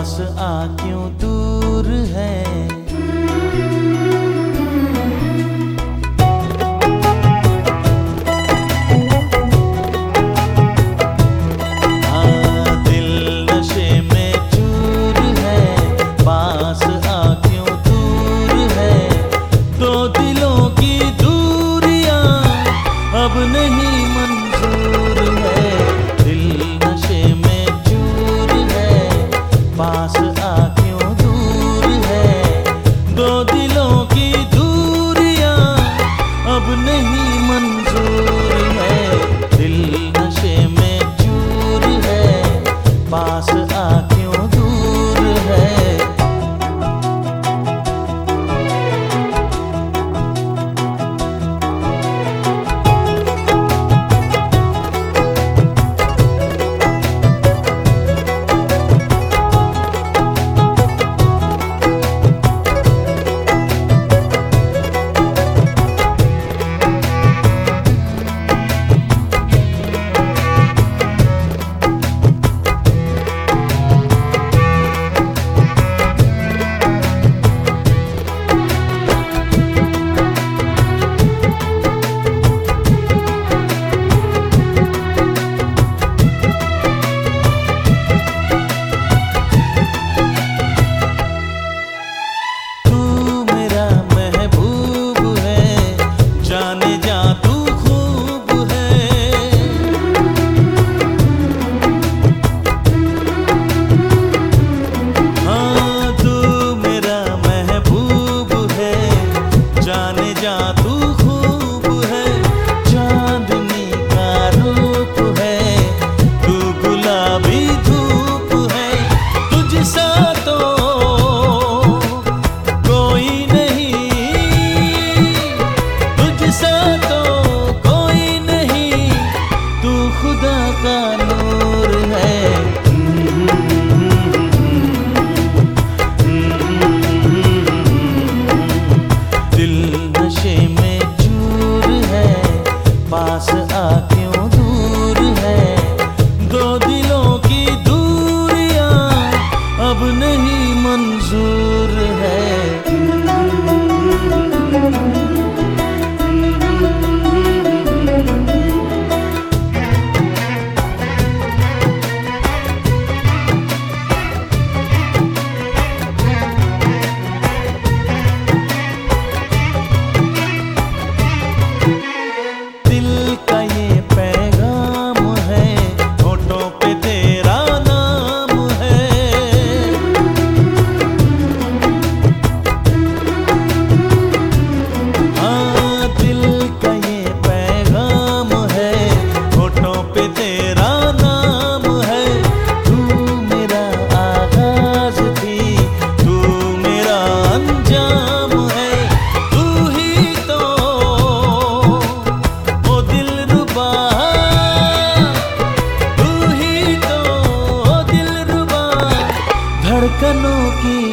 पास आ क्यों दूर है। अब नहीं मंजूर है, दिल नशे में चूर है, पास आ क्यों दूर है। दो दिलों की दूरियां अब नहीं मंजूर है, दिल नशे में चूर है, पास आ क्यों दूर है। पास आ क्यों दूर है, दो दिलों की दूरियां अब नहीं मंजूर है। धड़कनों की